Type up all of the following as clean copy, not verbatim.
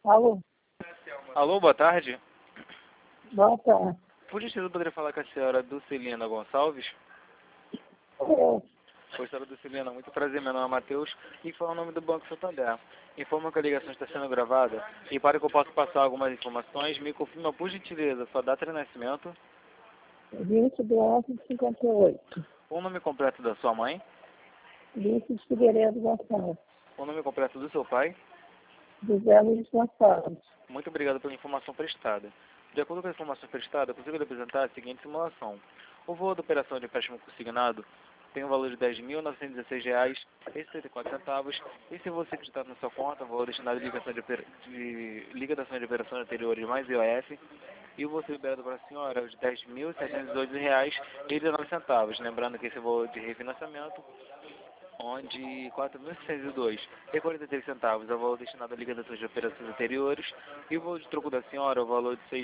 Alô, Alô, boa tarde. boa tarde. Por gentileza, eu poderia falar com a senhora Dulcelina Gonçalves? Eu, Oi, senhora Dulcelina, muito prazer, meu nome é Matheus e fala o nome do Banco Santander. Informa que a ligação está sendo gravada e para que eu possa passar algumas informações, me confirma por gentileza sua data de nascimento, 20 de 11 de 58. o nome completo da sua mãe, Vice de Figueiredo Gonçalves. o nome completo do seu pai. José Luiz Gonçalves. Muito obrigado pela informação prestada. De acordo com a informação prestada, consigo lhe apresentar a seguinte simulação. O valor da operação de empréstimo consignado tem um valor de R$ 10.916,74. E se você acreditar na sua conta, o valor destinado à liquidação de operações anteriores mais IOF, e o valor liberado para a senhora é de R$ 10.718,09. Lembrando que esse valor de refinanciamento, onde R$ 4.602,43 é o valor destinado à liquidação de operações anteriores, e o valor de troco da senhora é o valor de R$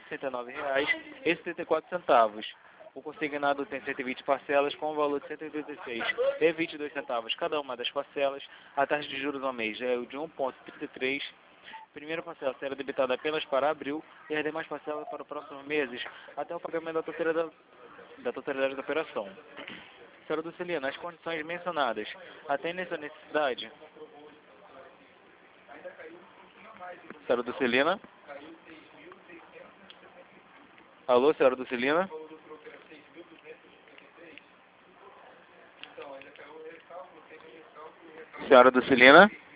6.069,74. O consignado tem 120 parcelas com o valor de R$ 186,22 cada uma das parcelas. A taxa de juros ao mês é o de 1,33. Primeira parcela será debitada apenas para abril e as demais parcelas para os próximos meses, até o pagamento da totalidade da operação. Senhora Dulcelina, as condições mencionadas atendem sua necessidade? Senhora Dulcelina? Alô, senhora Dulcelina? Senhora Dulcelina?